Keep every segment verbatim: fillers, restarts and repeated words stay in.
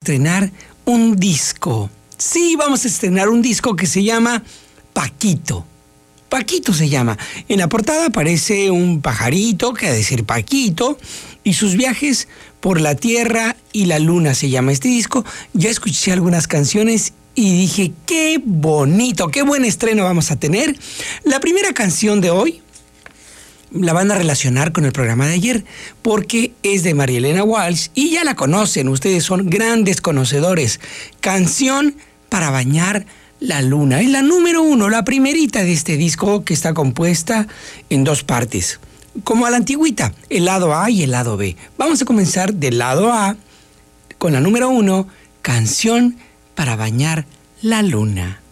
estrenar un disco. Sí, vamos a estrenar un disco que se llama Paquito. Paquito se llama. En la portada aparece un pajarito, que ha de decir Paquito, y sus viajes por la Tierra y la Luna se llama este disco. Ya escuché algunas canciones y dije, qué bonito, qué buen estreno vamos a tener. La primera canción de hoy la van a relacionar con el programa de ayer, porque es de María Elena Walsh y ya la conocen, ustedes son grandes conocedores. Canción para bañar la luna. Es la número uno, la primerita de este disco, que está compuesta en dos partes, como a la antigüita, el lado A y el lado B. Vamos a comenzar del lado A con la número uno, Canción para bañar la luna.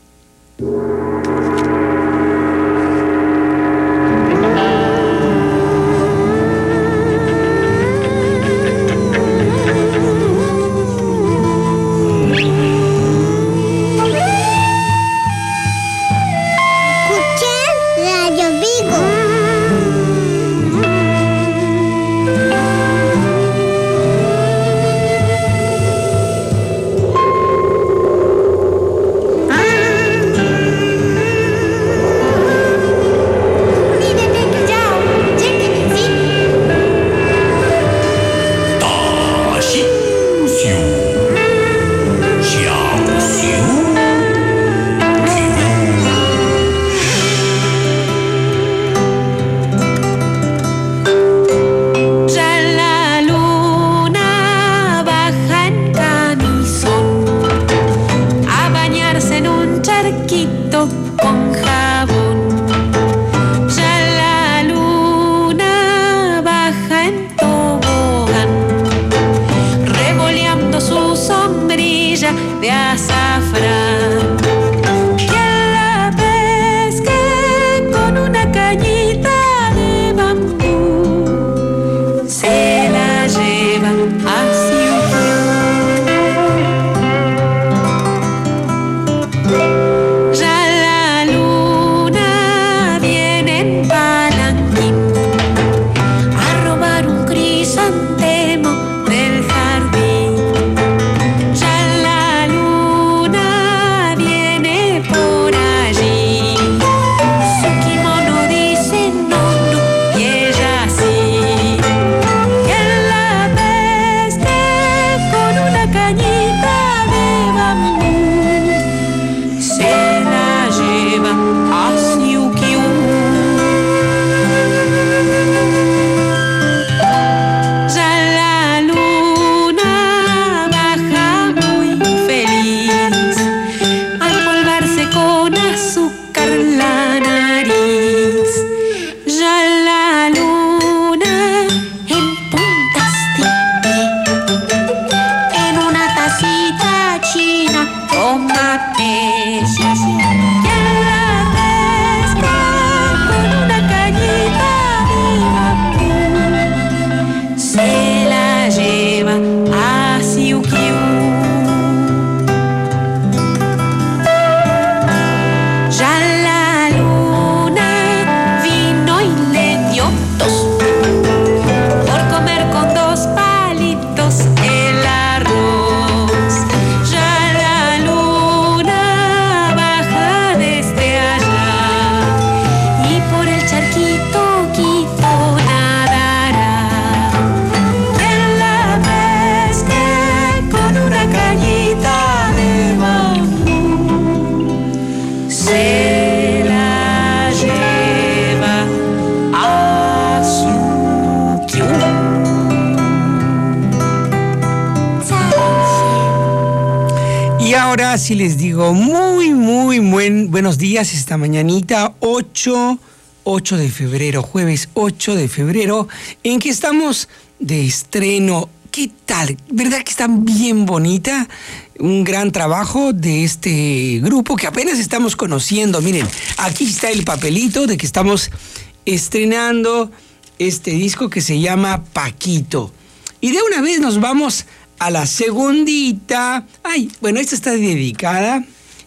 Si les digo muy, muy buen, buenos días esta mañanita, ocho de febrero, jueves ocho de febrero, en que estamos de estreno. ¿Qué tal? ¿Verdad que está bien bonita? Un gran trabajo de este grupo que apenas estamos conociendo. Miren, aquí está el papelito de que estamos estrenando este disco que se llama Paquito. Y de una vez nos vamos a la segundita. Ay, bueno, esta está dedicada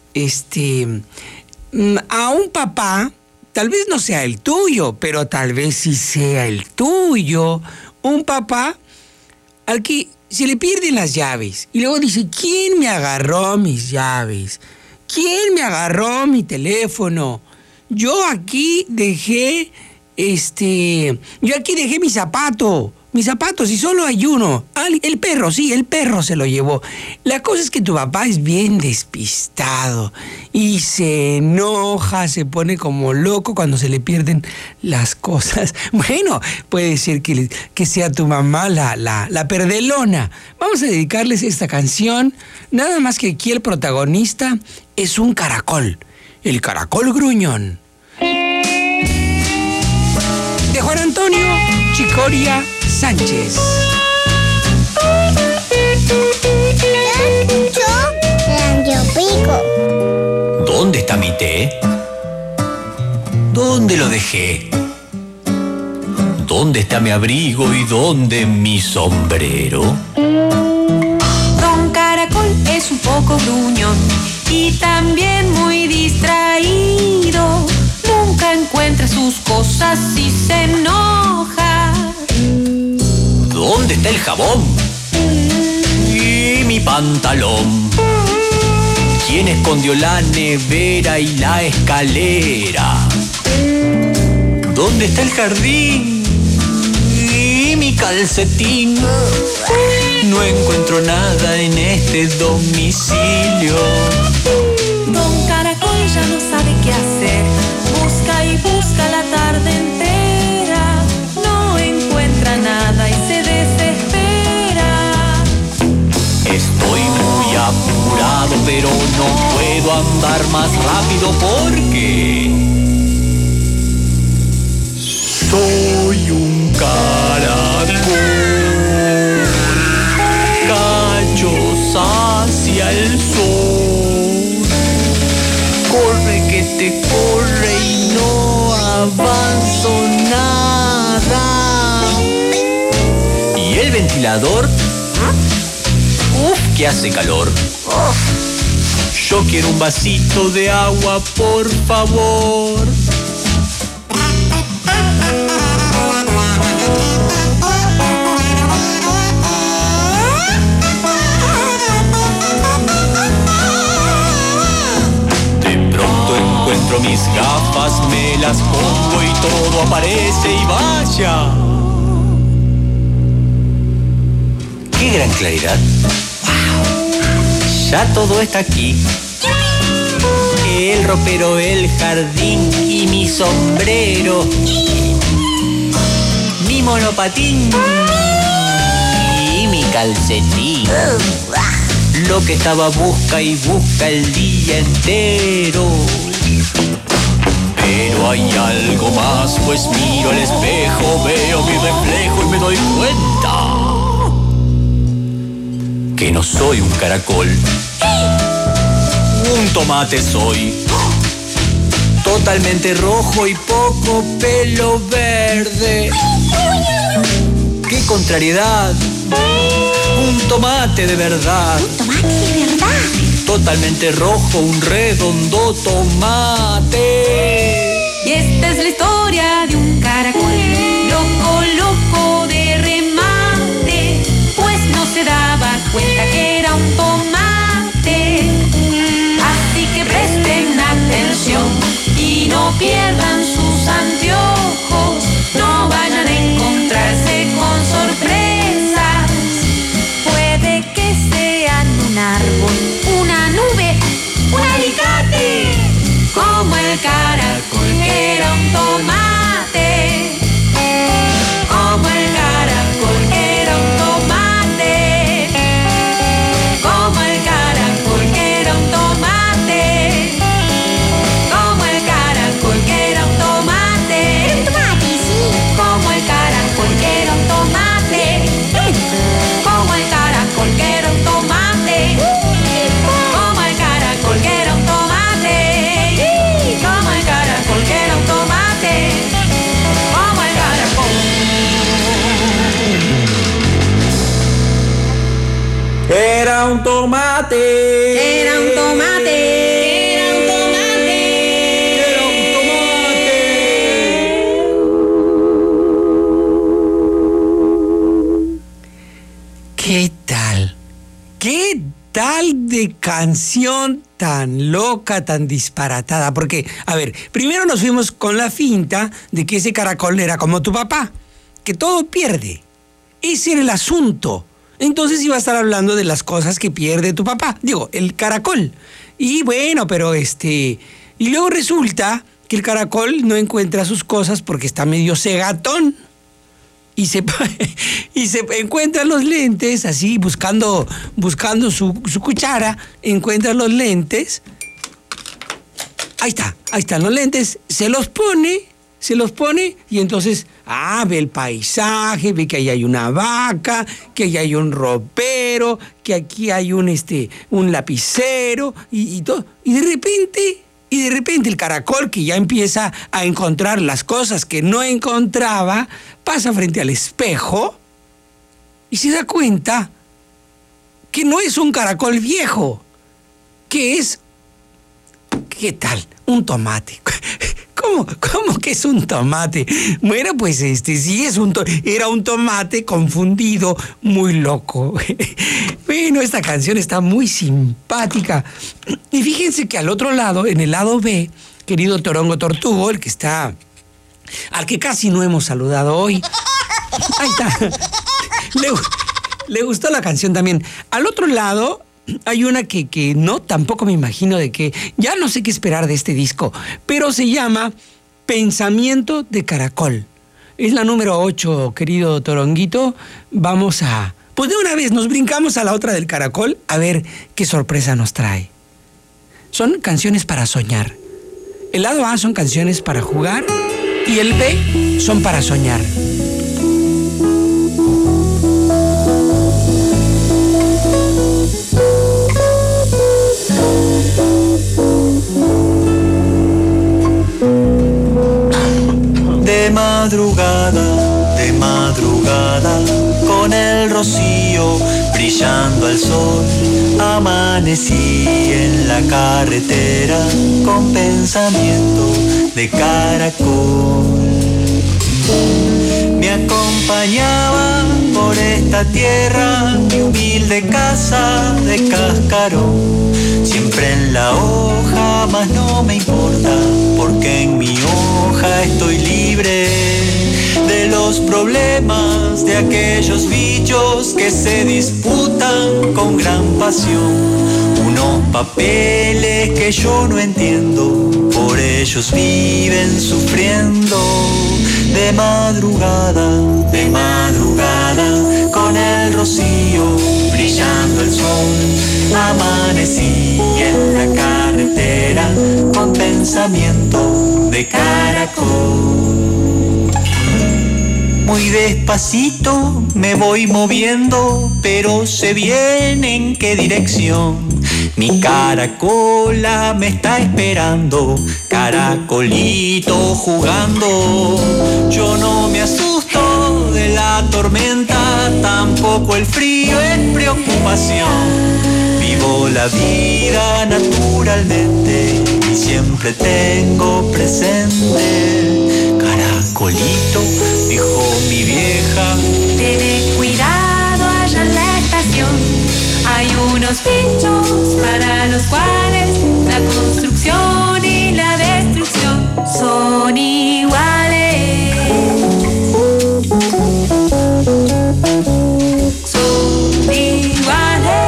este, a un papá, tal vez no sea el tuyo, pero tal vez sí sea el tuyo. Un papá al que se le pierden las llaves. Y luego dice, ¿quién me agarró mis llaves? ¿Quién me agarró mi teléfono? Yo aquí dejé, este, yo aquí dejé mi zapato. Mis zapatos, y solo hay uno. El perro, sí, el perro se lo llevó. La cosa es que tu papá es bien despistado y se enoja, se pone como loco cuando se le pierden las cosas. Bueno, puede ser que, que sea tu mamá la, la, la perdelona. Vamos a dedicarles esta canción, nada más que aquí el protagonista es un caracol, el caracol gruñón. De Juan Antonio Chicoria Sánchez. ¿Dónde está mi té? ¿Dónde lo dejé? ¿Dónde está mi abrigo y dónde mi sombrero? Don Caracol es un poco gruñón y también muy distraído. Nunca encuentra sus cosas y se enoja. ¿Dónde está el jabón? Y mi pantalón. ¿Quién escondió la nevera y la escalera? ¿Dónde está el jardín? Y mi calcetín. No encuentro nada en este domicilio. Don Caracol ya no sabe qué hacer. Busca y busca la tarde entera. No encuentra nada y se desespera. Estoy muy apurado, pero no puedo andar más rápido porque soy un caracol. Cachos hacia el sol. Corre que te corre y no avanzo nada. ¿Y el ventilador? Uf, que hace calor. Yo quiero un vasito de agua, por favor. De pronto encuentro mis gafas, me las pongo y todo aparece y vaya. ¡Qué gran claridad! Ya todo está aquí. El ropero, el jardín y mi sombrero. Mi monopatín y mi calcetín. Lo que estaba busca y busca el día entero. Pero hay algo más, pues miro al espejo, veo mi reflejo y me doy cuenta que no soy un caracol, un tomate soy, totalmente rojo y poco pelo verde. ¡Qué contrariedad! Un tomate de verdad. Un tomate de verdad. Totalmente rojo, un redondo tomate. Y esta es la historia de un caracol, loco, loco de remate, pues no se daba cuenta que era un tomate. Así que presten atención y no pierdan sus anteojos, no vayan a encontrarse con sorpresas. Puede que sean un árbol, una nube, un alicate, como el caracol que era un tomate. Como el caracol que era un tomate. Como el caracol que era un tomate. Como el caracol que era un tomate. Un tomate, sí. Como el caracol que era un tomate. Como el caracol que era un tomate. Como el caracol que era un tomate. Como el caracol que era un tomate. Como el caracol. Era un tomate. Era un tomate. Era un tomate. Era un tomate. Qué tal de canción tan loca, tan disparatada? Porque, a ver, primero nos fuimos con la finta de que ese caracol era como tu papá, que todo pierde. Ese era el asunto. Entonces iba a estar hablando de las cosas que pierde tu papá. Digo, el caracol. Y bueno, pero este... Y luego resulta que el caracol no encuentra sus cosas porque está medio cegatón. Y se, y se encuentra los lentes, así, buscando, buscando su, su cuchara, encuentra los lentes. Ahí está, ahí están los lentes, se los pone, se los pone, y entonces, ah, ve el paisaje, ve que ahí hay una vaca, que ahí hay un ropero, que aquí hay un, este, un lapicero, y, y todo. Y de repente... Y de repente el caracol, que ya empieza a encontrar las cosas que no encontraba, pasa frente al espejo y se da cuenta que no es un caracol viejo, que es... ¿Qué tal? Un tomate. ¿Cómo, cómo que es un tomate? Bueno, pues este sí es un to- era un tomate confundido, muy loco. Bueno, esta canción está muy simpática. Y fíjense que al otro lado, en el lado B, querido Torongo Tortugo, el que está, al que casi no hemos saludado hoy. Ahí está. Le, le gustó la canción también. Al otro lado hay una que, que no, tampoco me imagino de qué. Ya no sé qué esperar de este disco, pero se llama Pensamiento de Caracol. Es la número ocho, querido Toronguito. Vamos a... Pues de una vez nos brincamos a la otra del caracol a ver qué sorpresa nos trae. Son canciones para soñar. El lado A son canciones para jugar y el B son para soñar. De madrugada, de madrugada, con el rocío brillando al sol, amanecí en la carretera con pensamiento de caracol. Me acompañaba por esta tierra mi humilde casa de cascarón, siempre en la hoja, mas no me importa, porque en mi hoja estoy libre de los problemas de aquellos bichos que se disputan con gran pasión. Unos papeles que yo no entiendo, por ellos viven sufriendo. De madrugada, de madrugada, con el rocío brillando el sol, amanecí en la carretera con pensamiento de caracol. Muy despacito me voy moviendo, pero sé bien en qué dirección. Mi caracola me está esperando, caracolito jugando. Yo no me asusto de la tormenta, tampoco el frío es preocupación. Vivo la vida naturalmente y siempre tengo presente. Caracolito, dijo mi vieja, Ten cuidado allá en la estación. Hay unos bichos para los cuales la construcción y la destrucción son iguales. Son iguales.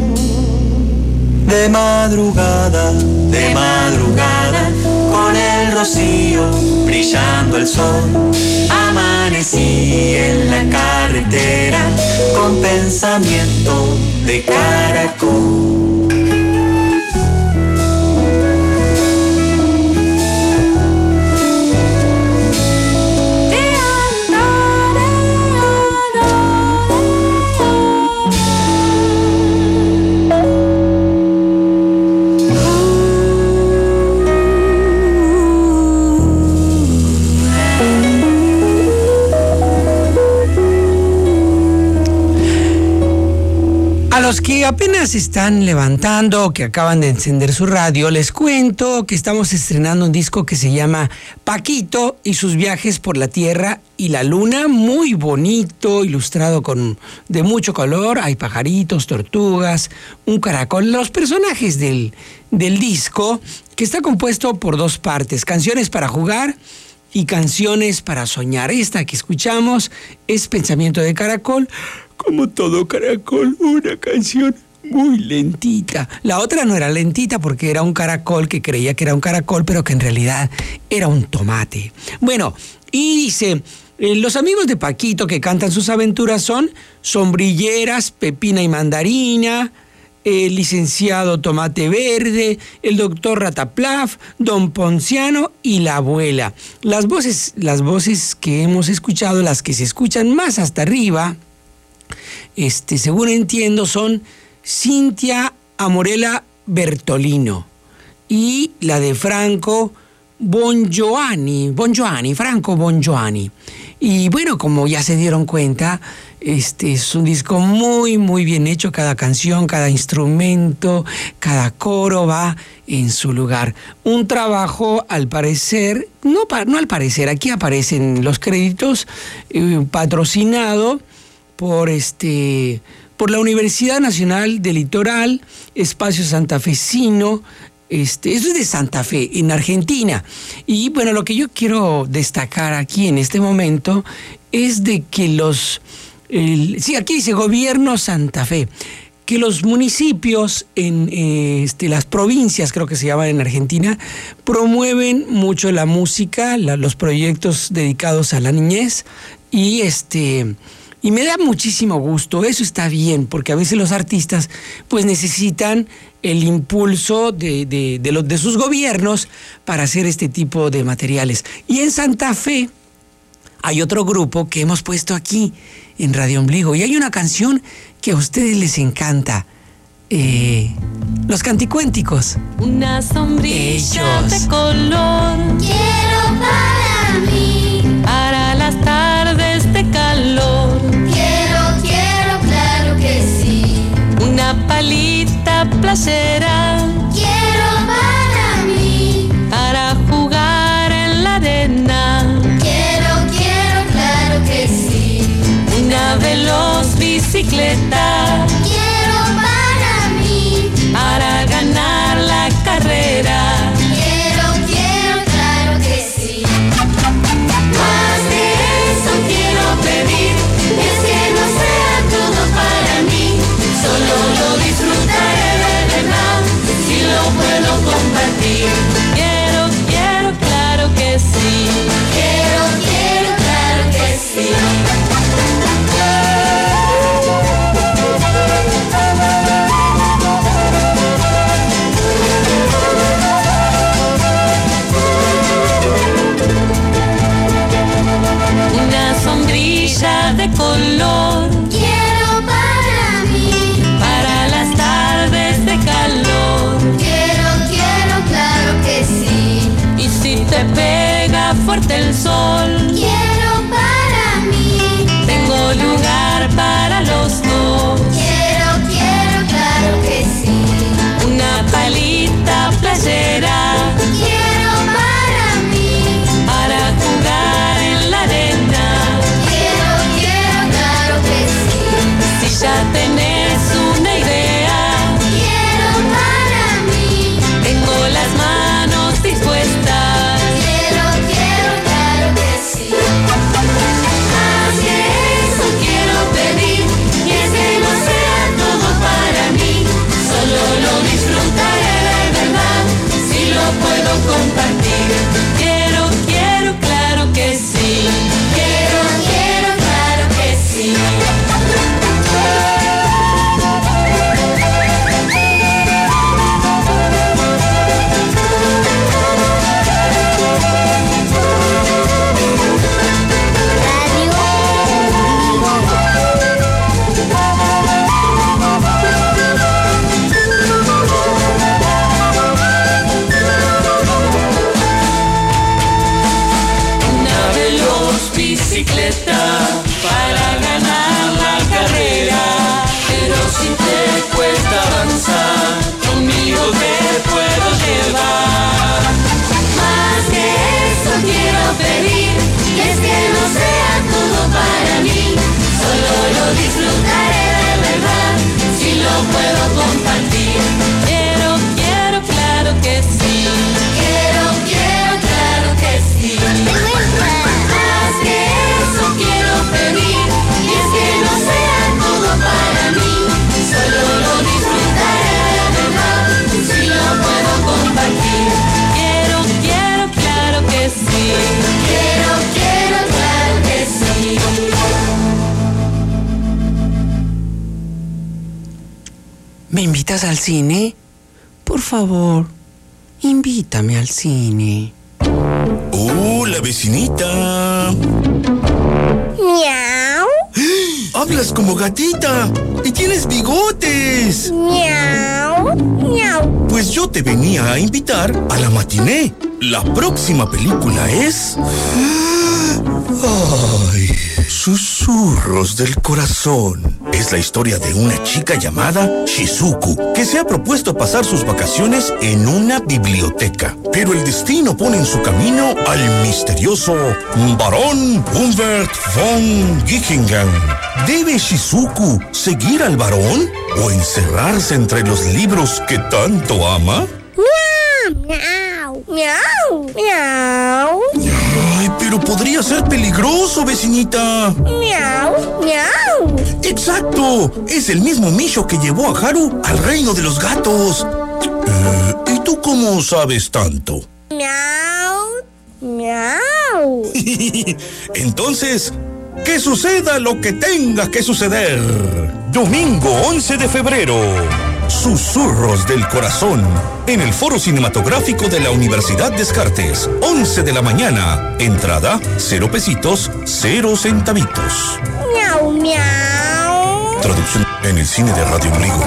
de madrugada, de madrugada, con el el rocío, brillando el sol. Amanecí en la carretera con pensamiento de caracol. A los que apenas están levantando, que acaban de encender su radio, les cuento que estamos estrenando un disco que se llama Paquito y sus viajes por la Tierra y la Luna, muy bonito, ilustrado con de mucho color. Hay pajaritos, tortugas, un caracol. Los personajes del, del disco, que está compuesto por dos partes: canciones para jugar y canciones para soñar. Esta que escuchamos es Pensamiento de Caracol. Como todo caracol, una canción muy lentita. La otra no era lentita porque era un caracol que creía que era un caracol, pero que en realidad era un tomate. Bueno, y dice, eh, los amigos de Paquito que cantan sus aventuras son Sombrilleras, Pepina y Mandarina, el licenciado Tomate Verde, el doctor Rataplaf, don Ponciano y la abuela. Las voces, las voces que hemos escuchado, las que se escuchan más hasta arriba, Este, según entiendo, son Cintia Amorella Bertolino y la de Franco Bongiovanni, Bongiovanni, Franco Bongiovanni. Y bueno, como ya se dieron cuenta, este es un disco muy, muy bien hecho. Cada canción, cada instrumento, cada coro va en su lugar. Un trabajo, al parecer, no, no al parecer, aquí aparecen los créditos, eh, patrocinado por este por la Universidad Nacional del Litoral, Espacio Santafesino. Este, eso es de Santa Fe, en Argentina. Y bueno, lo que yo quiero destacar aquí en este momento es de que los... El, sí, aquí dice Gobierno Santa Fe, que los municipios en eh, este, las provincias, creo que se llaman en Argentina, promueven mucho la música, la, los proyectos dedicados a la niñez, y este... Y me da muchísimo gusto, eso está bien, porque a veces los artistas pues necesitan el impulso de, de, de, los, de sus gobiernos para hacer este tipo de materiales. Y en Santa Fe hay otro grupo que hemos puesto aquí en Radio Ombligo, y hay una canción que a ustedes les encanta, eh, Los Canticuénticos. Una sombrilla Ellos. de color Quiero para mí, para las tardes de calor. quiero, quiero, claro que sí. Una palita playera Quiero para mí, para jugar en la arena. quiero, quiero, claro que sí. Una veloz bicicleta Quiero para mí, para ganar la carrera. quiero, quiero, claro que sí. Más de eso quiero pedir, es que no sea todo para mí, solo lo disfrutaré de verdad, si lo puedo compartir. Quiero, quiero, claro que sí. Quiero, quiero, claro que sí. ¿Me invitas al cine? Por favor, invítame al cine. ¡Oh, la vecinita! Miau, ¡Hablas como gatita! ¡Y tienes bigotes! miau, miau. Pues yo te venía a invitar a la matiné. La próxima película es... ¡Ay! Susurros del corazón. Es la historia de una chica llamada Shizuku, que se ha propuesto pasar sus vacaciones en una biblioteca. Pero el destino pone en su camino al misterioso Barón Humbert von Gichingen. ¿Debe Shizuku seguir al varón o encerrarse entre los libros que tanto ama? Miau, miau, miau, Ay, pero podría ser peligroso, vecinita. miau, miau. ¡Exacto! Es el mismo Misho que llevó a Haru al reino de los gatos. Eh, ¿Y tú cómo sabes tanto? Miau, miau. Entonces, que suceda lo que tenga que suceder. Domingo once de febrero. Susurros del Corazón, en el Foro Cinematográfico de la Universidad Descartes, once de la mañana. Entrada, cero pesitos, cero centavitos. Miau, miau. Traducción en el cine de Radio Ombligo.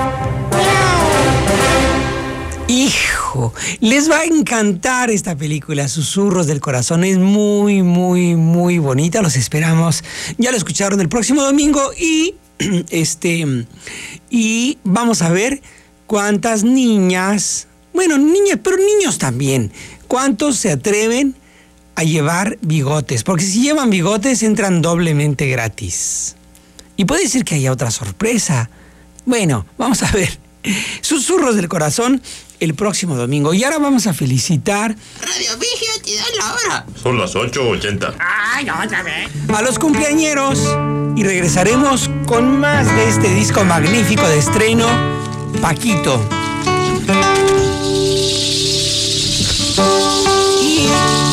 Hijo, les va a encantar esta película, Susurros del Corazón. Es muy, muy, muy bonita. Los esperamos. Ya lo escucharon el próximo domingo y... Este, y vamos a ver cuántas niñas, bueno, niñas, pero niños también, cuántos se atreven a llevar bigotes, porque si llevan bigotes entran doblemente gratis. Y puede ser que haya otra sorpresa. Bueno, vamos a ver. Susurros del Corazón el próximo domingo. Y ahora vamos a felicitar Radio Vigio, te dan la hora. Son las ocho ochenta. Ay, otra vez. a los cumpleañeros y regresaremos con más de este disco magnífico de estreno, Paquito. Y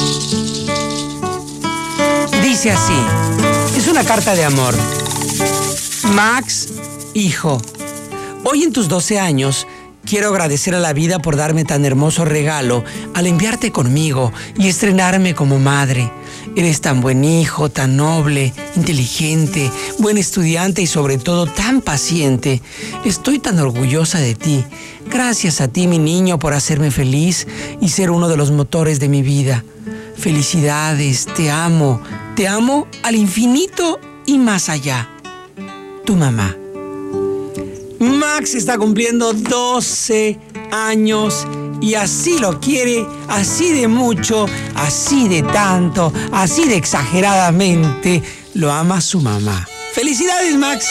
dice así, es una carta de amor. Max, hijo, hoy en tus doce años quiero agradecer a la vida por darme tan hermoso regalo al enviarte conmigo y estrenarme como madre. Eres tan buen hijo, tan noble, inteligente, buen estudiante y sobre todo tan paciente. Estoy tan orgullosa de ti. Gracias a ti, mi niño, por hacerme feliz y ser uno de los motores de mi vida. Felicidades, te amo, te amo al infinito y más allá. Tu mamá. Max está cumpliendo doce años y así lo quiere, así de mucho, así de tanto, así de exageradamente lo ama su mamá. ¡Felicidades, Max!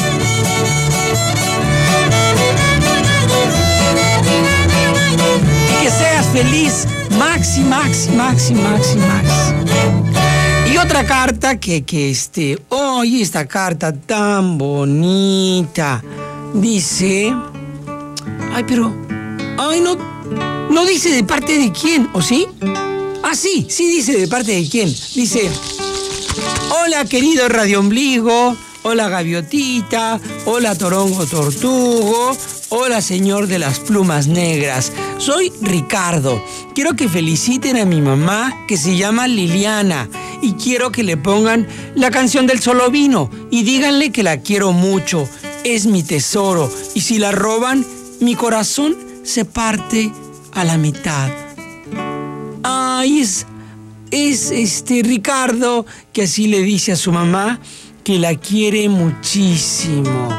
Y que seas feliz, Max y Max y Max y Max y Max. Y otra carta que, que este, oye, esta carta tan bonita. Dice, ay, pero, ay, no, no dice de parte de quién, ¿o sí? Ah, sí, sí dice de parte de quién. Dice, hola, querido Radio Ombligo, hola, Gaviotita, hola, Torongo Tortugo, hola, señor de las plumas negras. Soy Ricardo. Quiero que feliciten a mi mamá, que se llama Liliana, y quiero que le pongan la canción del Solovino y díganle que la quiero mucho. Es mi tesoro, y si la roban, mi corazón se parte a la mitad. Ay, es, es este Ricardo que así le dice a su mamá que la quiere muchísimo.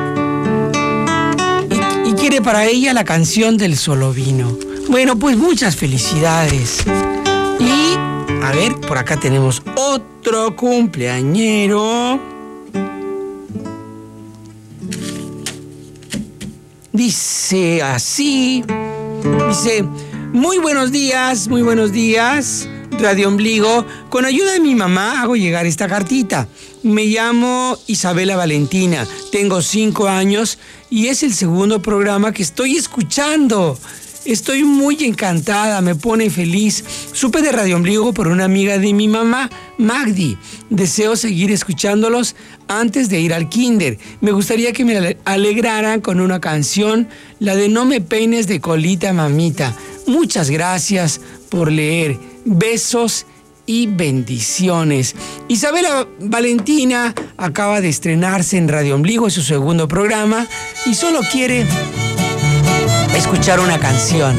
Y, y quiere para ella la canción del Solovino. Bueno, pues muchas felicidades. Y, a ver, por acá tenemos otro cumpleañero. Dice así, dice, muy buenos días, muy buenos días, Radio Ombligo. Con ayuda de mi mamá hago llegar esta cartita. Me llamo Isabela Valentina, tengo cinco años y es el segundo programa que estoy escuchando. Estoy muy encantada, me pone feliz. Supe de Radio Ombligo por una amiga de mi mamá, Magdi. Deseo seguir escuchándolos antes de ir al kinder. Me gustaría que me alegraran con una canción, la de No me peines de colita, mamita. Muchas gracias por leer. Besos y bendiciones. Isabela Valentina acaba de estrenarse en Radio Ombligo, es su segundo programa, y solo quiere escuchar una canción.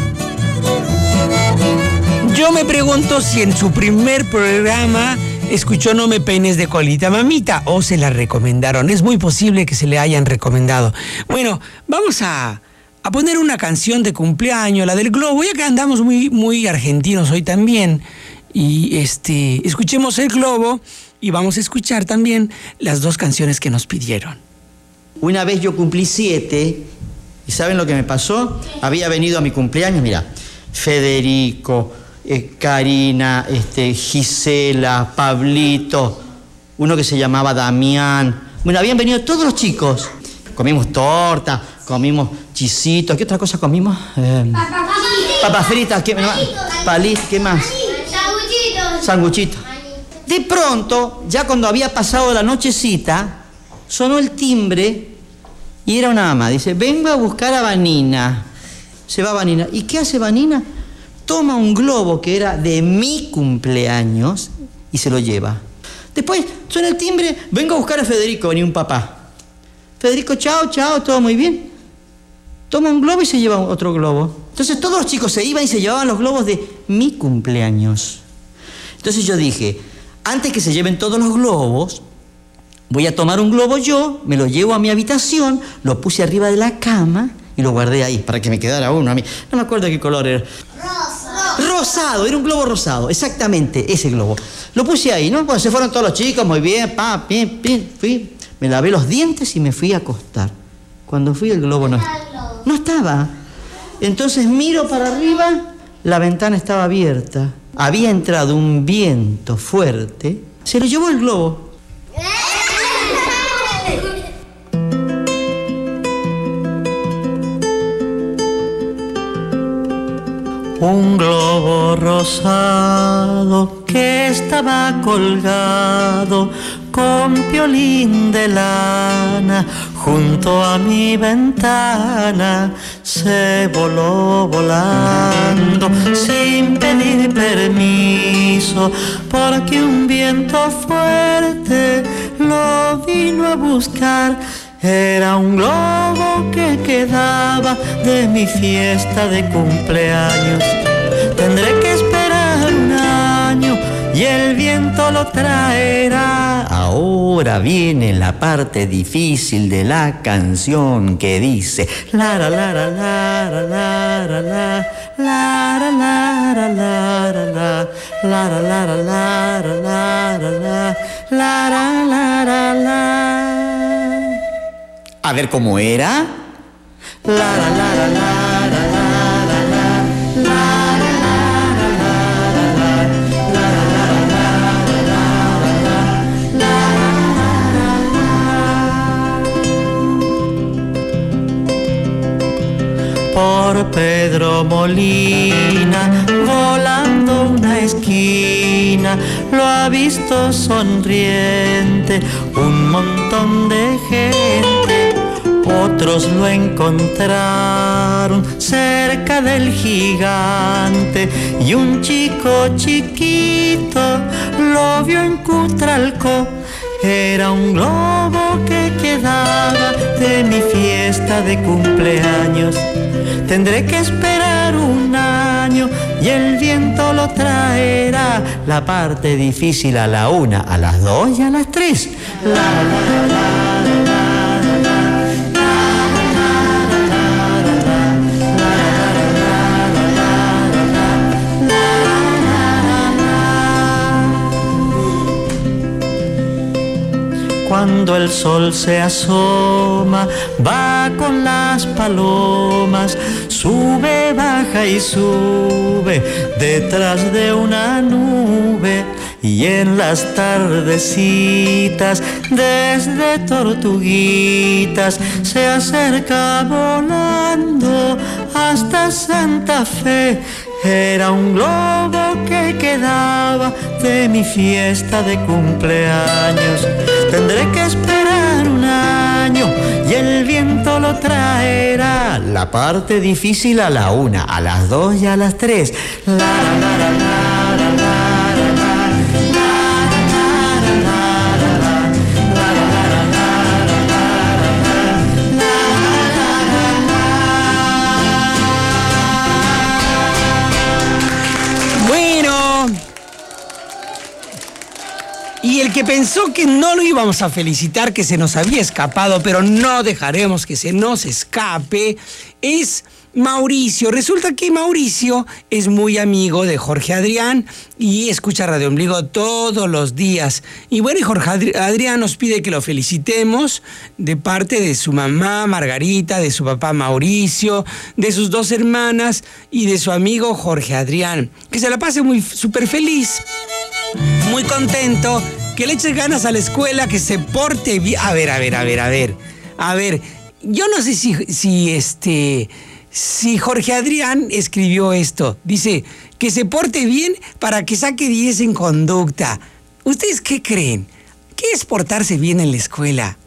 Yo me pregunto si en su primer programa escuchó No me peines de colita, mamita, o se la recomendaron. Es muy posible que se le hayan recomendado. Bueno, vamos a, a poner una canción de cumpleaños, la del globo, ya que andamos muy, muy argentinos hoy también. Y este, escuchemos el globo y vamos a escuchar también las dos canciones que nos pidieron. Una vez yo cumplí siete, ¿y saben lo que me pasó? Había venido a mi cumpleaños, mira, Federico, eh, Karina, este, Gisela, Pablito, uno que se llamaba Damián. Bueno, habían venido todos los chicos. Comimos torta, comimos chisitos. ¿Qué otra cosa comimos? Eh, papas fritas, ¿qué, Palit, ¿qué más? Sanguchito. De pronto, ya cuando había pasado la nochecita, sonó el timbre y era una ama. Dice, vengo a buscar a Vanina. Se va Vanina. ¿Y qué hace Vanina? Toma un globo que era de mi cumpleaños y se lo lleva. Después suena el timbre, vengo a buscar a Federico, venía un papá. Federico, chao, chao, todo muy bien. Toma un globo y se lleva otro globo. Entonces todos los chicos se iban y se llevaban los globos de mi cumpleaños. Entonces yo dije, antes que se lleven todos los globos, voy a tomar un globo yo, me lo llevo a mi habitación, lo puse arriba de la cama y lo guardé ahí para que me quedara uno a mí. No me acuerdo qué color era. Rosado. Rosado, era un globo rosado, exactamente, ese globo. Lo puse ahí, ¿no? Bueno, se fueron todos los chicos, muy bien, pa, pim, pim, fui, me lavé los dientes y me fui a acostar. Cuando fui el globo no, no estaba. Entonces miro para arriba, la ventana estaba abierta. Había entrado un viento fuerte, se lo llevó el globo. Un globo rosado que estaba colgado con piolín de lana junto a mi ventana, se voló volando sin pedir permiso, porque un viento fuerte lo vino a buscar. Era un globo que quedaba de mi fiesta de cumpleaños. Tendré que esperar un año y el viento lo traerá. Ahora viene la parte difícil de la canción que dice lara lara lara lara lara lara lara lara lara lara lara lara lara lara lara. A ver cómo era. Lara lara lara lara lara por Pedro Molina, volando una esquina, lo ha visto sonriente un montón de gente. Otros lo encontraron cerca del gigante y un chico chiquito lo vio en Cutralcó. Era un globo que quedaba de mi fiesta de cumpleaños. Tendré que esperar un año y el viento lo traerá. La parte difícil a la una, a las dos y a las tres. La, la, la. Cuando el sol se asoma, va con las palomas, sube, baja y sube, detrás de una nube. Y en las tardecitas, desde Tortuguitas, se acerca volando hasta Santa Fe. Era un globo que quedaba de mi fiesta de cumpleaños. Tendré que esperar un año y el viento lo traerá. La parte difícil a la una, a las dos y a las tres. La, la, la, la, la, la, la. Y el que pensó que no lo íbamos a felicitar, que se nos había escapado, pero no dejaremos que se nos escape, es Mauricio. Resulta que Mauricio es muy amigo de Jorge Adrián y escucha Radio Ombligo todos los días. Y bueno, y Jorge Adrián nos pide que lo felicitemos de parte de su mamá Margarita, de su papá Mauricio, de sus dos hermanas y de su amigo Jorge Adrián. Que se la pase muy súper feliz, muy contento, que le eche ganas a la escuela, que se porte bien. A ver, a ver, a ver, a ver. A ver, yo no sé si, si este... Si Jorge Adrián escribió esto, dice que se porte bien para que saque diez en conducta. ¿Ustedes qué creen? ¿Qué es portarse bien en la escuela?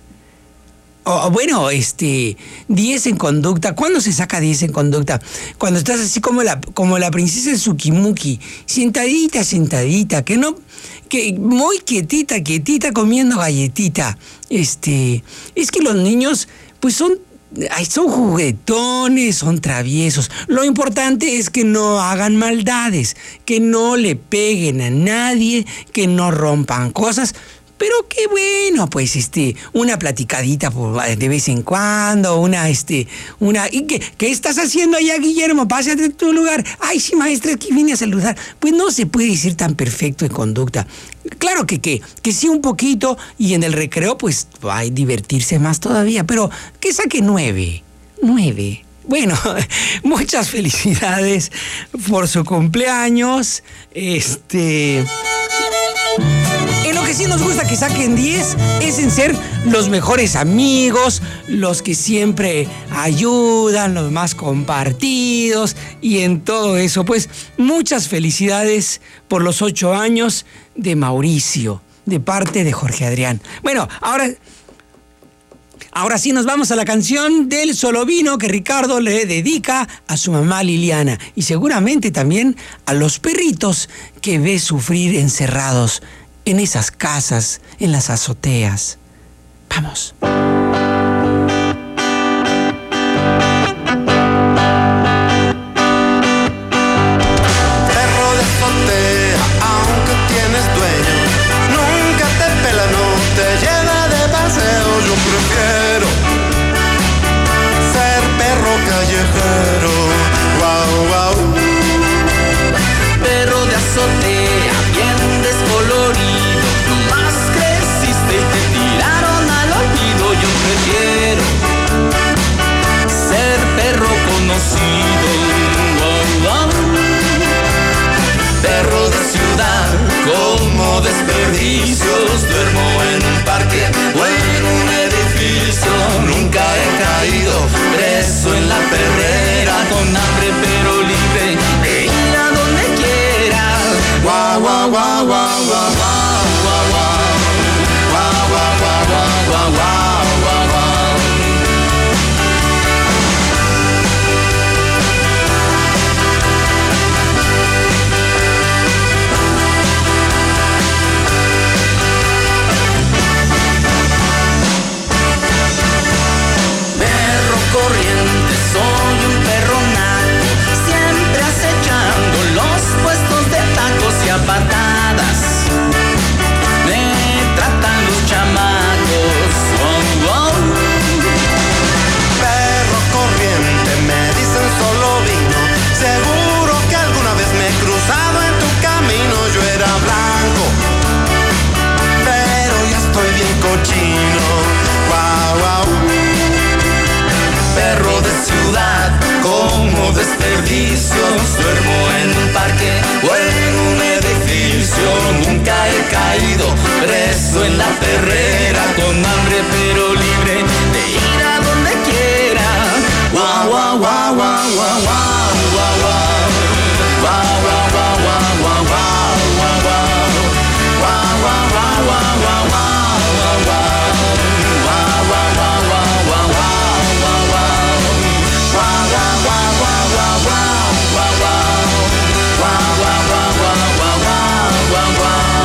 O bueno, este, diez en conducta. ¿Cuándo se saca diez en conducta? Cuando estás así como la, como la princesa Tsukimuki, sentadita, sentadita, que no, que muy quietita, quietita, comiendo galletita. Este, es que los niños, pues son Ay, son juguetones, son traviesos. Lo importante es que no hagan maldades, que no le peguen a nadie, que no rompan cosas. Pero qué bueno, pues, este, una platicadita de vez en cuando, una, este, una... ¿Y qué, qué estás haciendo allá, Guillermo? Pásate a tu lugar. Ay, sí, maestra, aquí vine a saludar. Pues no se puede decir tan perfecto en conducta. Claro que, que, que sí un poquito, y en el recreo, pues, va a divertirse más todavía, pero que saque nueve, nueve. Bueno, muchas felicidades por su cumpleaños, este... En lo que sí nos gusta que saquen diez es en ser los mejores amigos, los que siempre ayudan, los más compartidos y en todo eso. Pues muchas felicidades por los ocho años de Mauricio, de parte de Jorge Adrián. Bueno, ahora... Ahora sí nos vamos a la canción del Solovino que Ricardo le dedica a su mamá Liliana y seguramente también a los perritos que ve sufrir encerrados en esas casas, en las azoteas. Vamos. Perro de azotea, aunque tienes dueño, nunca te pela, no te lleva de paseo. Yo prefiero ser perro callejero. Wow, wow. Perro de azotea, bien descolorido, nomás creciste y te tiraron al olvido. Yo prefiero ser perro conocido. Wow, wow. Perro de ciudad, como desperdicios, duermo en un parque o en un edificio. Nunca he caído preso en la perrera, con hambre pero libre de ir a donde quiera. Guau, guau, guau, guau, guau, guau, guau, guau. Guau, guau, guau, guau, guau, guau, guau, guau. Perro corriente, soy un perro naco, siempre acechando los puestos de tacos y a patadas me tratan los chamacos. Oh, oh. Perro corriente, me dicen solo vino. Seguro que alguna vez me he cruzado en tu camino. Yo era blanco, pero ya estoy bien cochino. Guau, guau. Perro de ciudad, como desperdicios, duermo en un parque o en un edificio. Nunca he caído preso en la perrera, con hambre pero libre de ir a donde quiera. Guau, guau, guau. Guau, guau, guau, guau, guau, guau. Guau, guau, guau, guau, guau, guau, guau, guau. Guau, guau, guau, guau, guau, guau, guau, guau. Guau, guau, guau, guau, guau, guau, guau, guau. Guau, guau, guau, guau, guau, guau, guau, guau. Guau, guau, guau, guau, guau, guau, guau.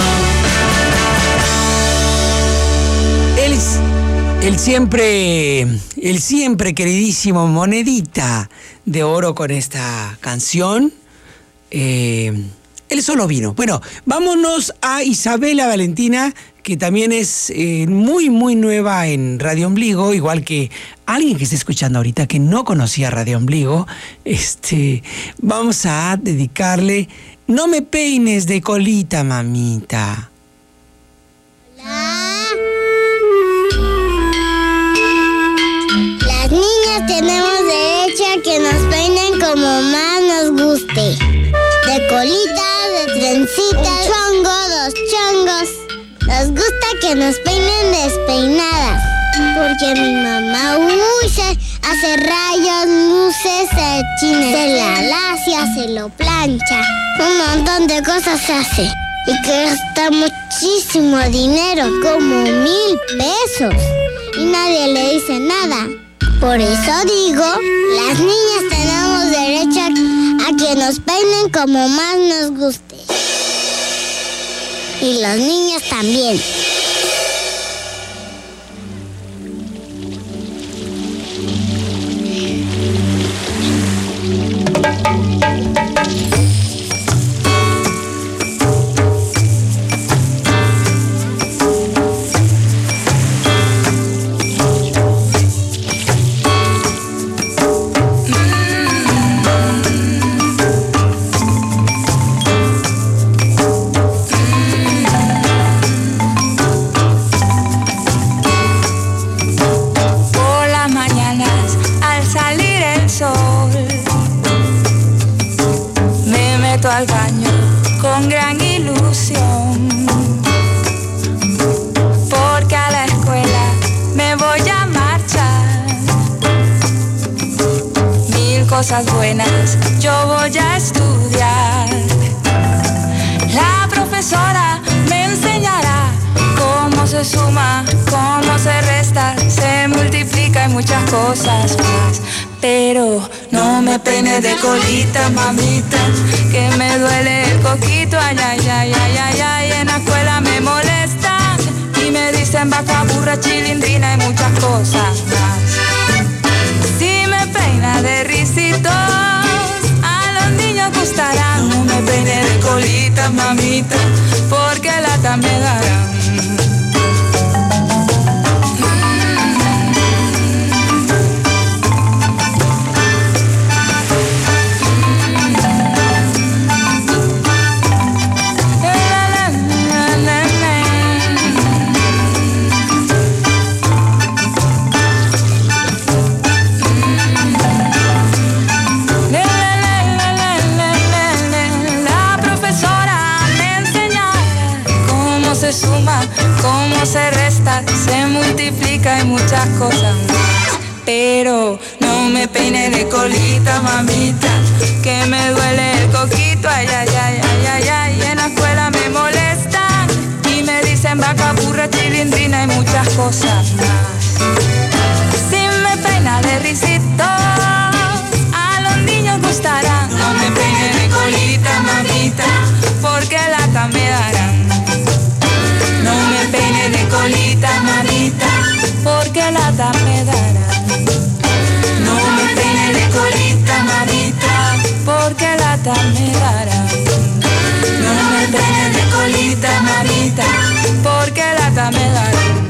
El, el siempre, el siempre queridísimo Monedita de Oro con esta canción. Eh, él solo vino. Bueno, vámonos a Isabela Valentina, que también es eh, muy, muy nueva en Radio Ombligo, igual que alguien que está escuchando ahorita que no conocía Radio Ombligo. Este, vamos a dedicarle No me peines de colita, mamita. Las niñas tenemos derecho a que nos peinen como más nos guste. De colita, de trencita, chongo, dos chongos. Nos gusta que nos peinen despeinadas. Porque mi mamá, uy, se hace rayos, luces, se china, se la lacia, se lo plancha. Un montón de cosas se hace. Y que gasta muchísimo dinero, como mil pesos. Y nadie le dice nada. Por eso digo, las niñas tenemos derecho a, a que nos peinen como más nos guste. Y los niños también. Al baño con gran ilusión, porque a la escuela me voy a marchar. Mil cosas buenas yo voy a estudiar. La profesora me enseñará cómo se suma, cómo se resta, se multiplica y muchas cosas más. Pero no me peines de colita, mamita, que me duele el coquito, ay, ay, ay, ay, ay, ay. En la escuela me molestan y me dicen vaca, burra, chilindrina y muchas cosas más. Si me peina de risitos, a los niños gustarán. No me peine de colita, mamita, porque lata me darán. Se suma, cómo se resta, se multiplica y muchas cosas más. Pero no me peine de colita, mamita, que me duele el coquito, ay, ay, ay, ay, ay, ay. En la escuela me molestan y me dicen vaca, burra, chilindrina y muchas cosas más. Si me peina de risitos, a los niños gustará. No me peine de colita, mamita, porque lata me darán. No me peine de colita, mamita, porque lata me darán. No me peine de colita, mamita, porque lata me darán. No me peine de colita, mamita, porque lata me darán.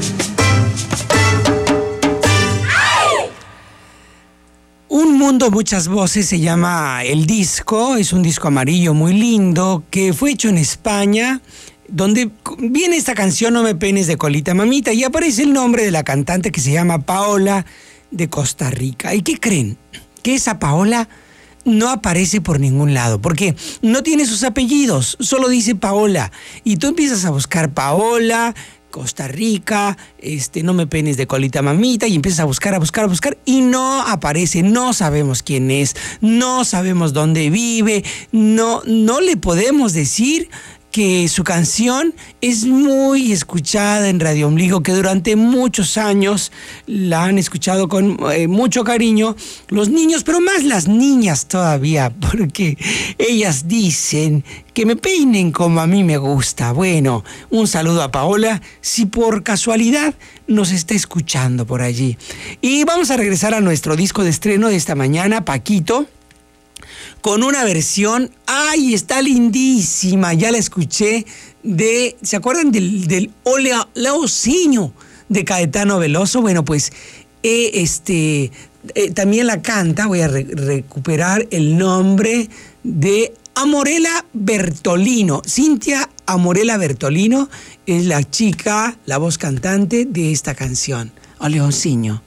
Un mundo, muchas voces se llama el disco. Es un disco amarillo muy lindo que fue hecho en España, donde viene esta canción No me peines de colita, mamita, y aparece el nombre de la cantante que se llama Paola de Costa Rica. ¿Y qué creen? Que esa Paola no aparece por ningún lado, porque no tiene sus apellidos, solo dice Paola. Y tú empiezas a buscar Paola Costa Rica, este, no me peines de colita mamita, y empiezas a buscar, a buscar, a buscar, y no aparece, no sabemos quién es, no sabemos dónde vive, no, no le podemos decir que su canción es muy escuchada en Radio Ombligo, que durante muchos años la han escuchado con eh, mucho cariño los niños, pero más las niñas todavía, porque ellas dicen que me peinen como a mí me gusta. Bueno, un saludo a Paola, si por casualidad nos está escuchando por allí. Y vamos a regresar a nuestro disco de estreno de esta mañana, Paquito, con una versión, ¡ay, está lindísima! Ya la escuché, de, ¿se acuerdan del, del Olea Leocinho de Caetano Veloso? Bueno, pues eh, este, eh, también la canta, voy a re- recuperar el nombre de Amorella Bertolino. Cintia Amorella Bertolino es la chica, la voz cantante de esta canción, O Leocinho.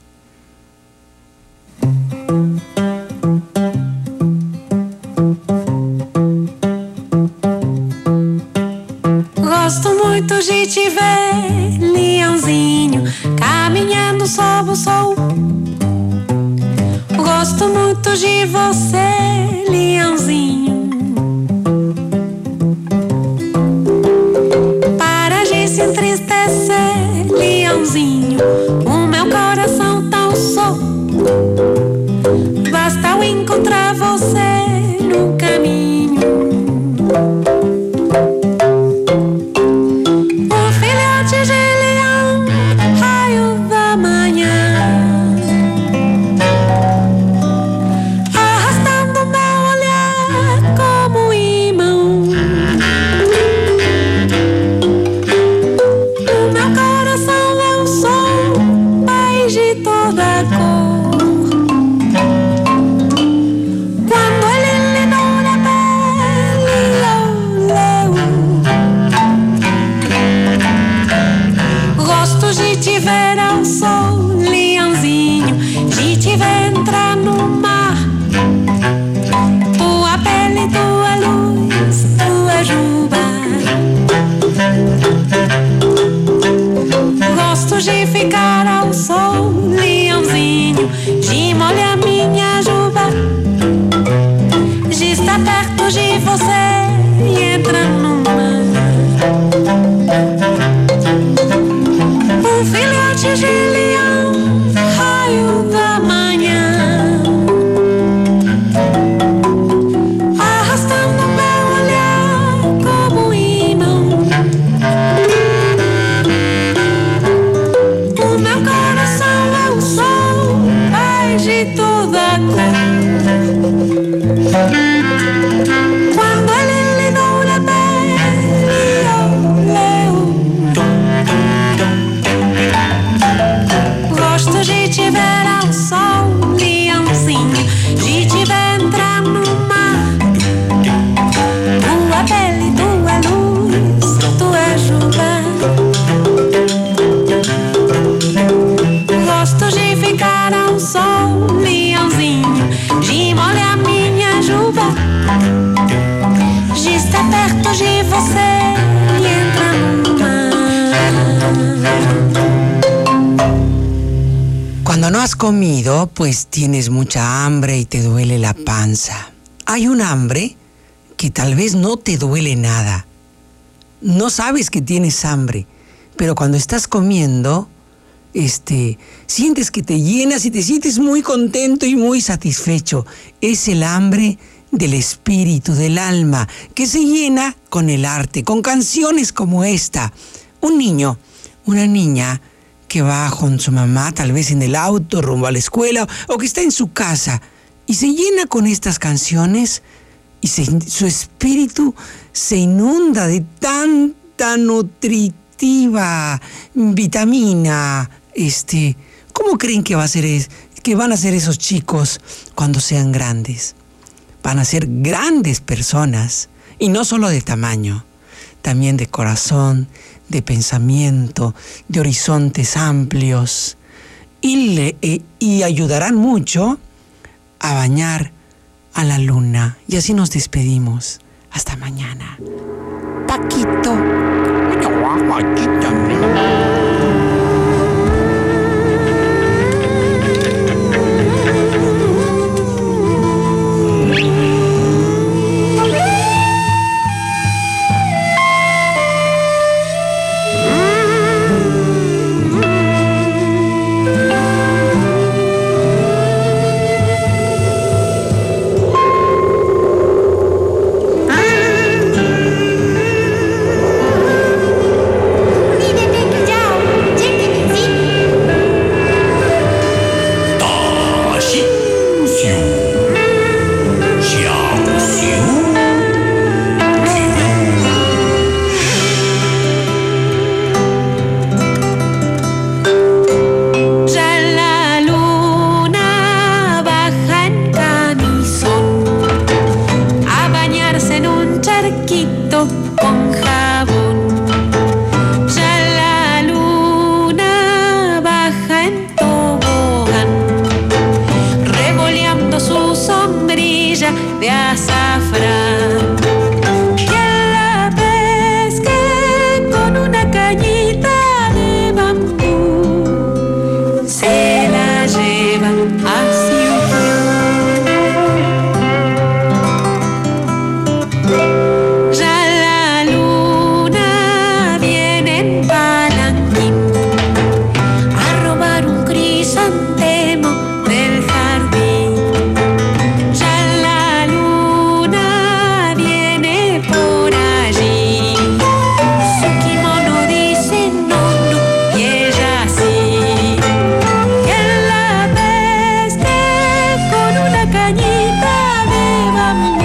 Gosto muito de te ver, leãozinho, caminhando sob o sol. Gosto muito de você, leãozinho. Para de se entristecer, leãozinho, o meu coração tão só. Basta eu encontrar você no caminho. De ficar ao sol, leãozinho, de molhar minha juba, de estar perto de você e entrar no mar. Um filhote de leão, raio da manhã, arrastando meu olhar como um imã. De toda cor, quando ele lhe dou la pele, eu leo. Gosto de te ver ao sol, leãozinho, de te ver entrar no mar. Tua pele, tua luz, tua juba. Gosto de ficar ao sol, leãozinho, de molhar minha juba, de estar perto de você e entrar no mar. Cuando no has comido, pues tienes mucha hambre y te duele la panza. Hay un hambre que tal vez no te duele nada. No sabes que tienes hambre, pero cuando estás comiendo, Este, sientes que te llenas y te sientes muy contento y muy satisfecho. Es el hambre del espíritu, del alma, que se llena con el arte, con canciones como esta. Un niño, una niña que va con su mamá, tal vez en el auto, rumbo a la escuela, o que está en su casa, y se llena con estas canciones, y se, su espíritu se inunda de tanta nutritiva vitamina. Este, ¿cómo creen que va a ser es, que van a ser esos chicos cuando sean grandes? Van a ser grandes personas, y no solo de tamaño, también de corazón, de pensamiento, de horizontes amplios, y, le, eh, y ayudarán mucho a bañar a la luna. Y así nos despedimos. Hasta mañana. Paquito. cañita de bambú.